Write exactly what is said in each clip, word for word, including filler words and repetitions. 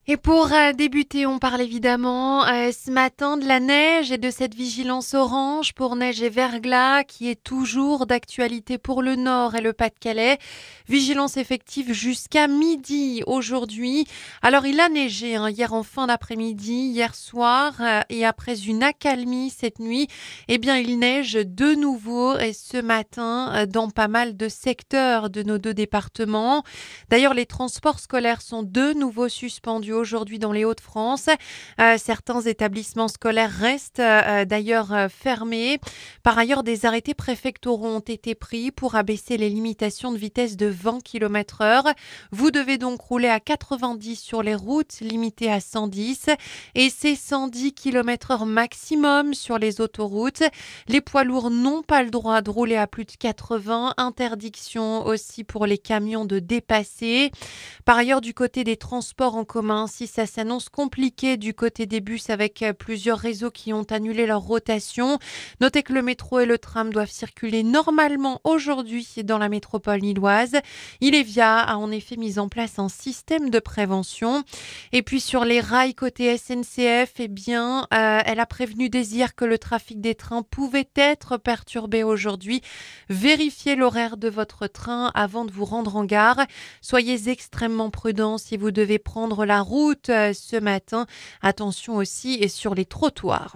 Et pour euh, débuter, on parle évidemment euh, ce matin de la neige et de cette vigilance orange pour neige et verglas qui est toujours d'actualité pour le Nord et le Pas-de-Calais. Vigilance effective jusqu'à midi aujourd'hui. Alors il a neigé hein, hier en fin d'après-midi, hier soir euh, et après une accalmie cette nuit, eh bien il neige de nouveau et ce matin euh, dans pas mal de secteurs de nos deux départements. D'ailleurs les transports scolaires sont de nouveau suspendus aujourd'hui dans les Hauts-de-France. Euh, certains établissements scolaires restent euh, d'ailleurs euh, fermés. Par ailleurs, des arrêtés préfectoraux ont été pris pour abaisser les limitations de vitesse de vingt kilomètres heure. Vous devez donc rouler à quatre-vingt-dix sur les routes limitées à cent dix et c'est cent dix kilomètres heure maximum sur les autoroutes. Les poids lourds n'ont pas le droit de rouler à plus de quatre-vingts. Interdiction aussi pour les camions de dépasser. Par ailleurs, du côté des transports en commun, si ça s'annonce compliqué du côté des bus avec euh, plusieurs réseaux qui ont annulé leur rotation, notez que le métro et le tram doivent circuler normalement aujourd'hui dans la métropole lilloise. Ilevia a en effet mis en place un système de prévention. Et puis sur les rails côté S N C F, eh bien, euh, elle a prévenu dès hier que le trafic des trains pouvait être perturbé aujourd'hui. Vérifiez l'horaire de votre train avant de vous rendre en gare. Soyez extrêmement prudents si vous devez prendre la route euh, ce matin. Attention aussi sur les trottoirs.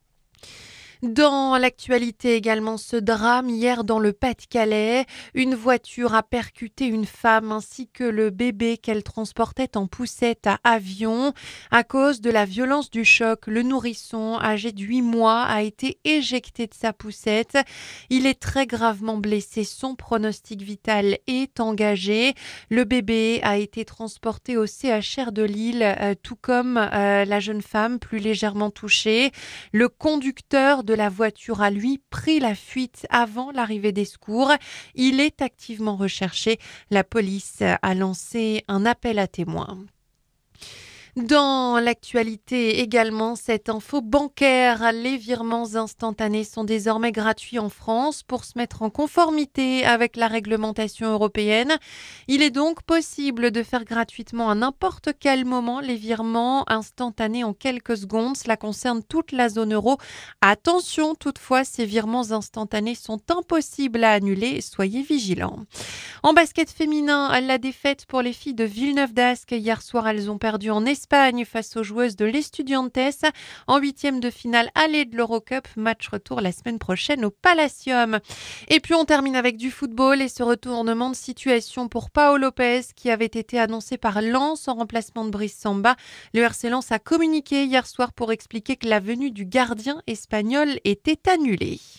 Dans l'actualité également, ce drame hier dans le Pas-de-Calais. Une voiture a percuté une femme ainsi que le bébé qu'elle transportait en poussette à Avion. À cause de la violence du choc, le nourrisson âgé de huit mois a été éjecté de sa poussette. Il est très gravement blessé. Son pronostic vital est engagé. Le bébé a été transporté au C H R de Lille, euh, tout comme euh, la jeune femme plus légèrement touchée. Le conducteur de la voiture a lui pris la fuite avant l'arrivée des secours. Il est activement recherché. La police a lancé un appel à témoins. Dans l'actualité également, cette info bancaire, les virements instantanés sont désormais gratuits en France pour se mettre en conformité avec la réglementation européenne. Il est donc possible de faire gratuitement à n'importe quel moment les virements instantanés en quelques secondes. Cela concerne toute la zone euro. Attention toutefois, ces virements instantanés sont impossibles à annuler. Soyez vigilants. En basket féminin, la défaite pour les filles de Villeneuve-d'Ascq. Hier soir, elles ont perdu en Espagne face aux joueuses de l'Estudiantes en huitième de finale aller de l'Eurocup. Match retour la semaine prochaine au Palacium. Et puis on termine avec du football et ce retournement de situation pour Pau Lopez qui avait été annoncé par Lens en remplacement de Brice Samba. Le R C Lens a communiqué hier soir pour expliquer que la venue du gardien espagnol était annulée.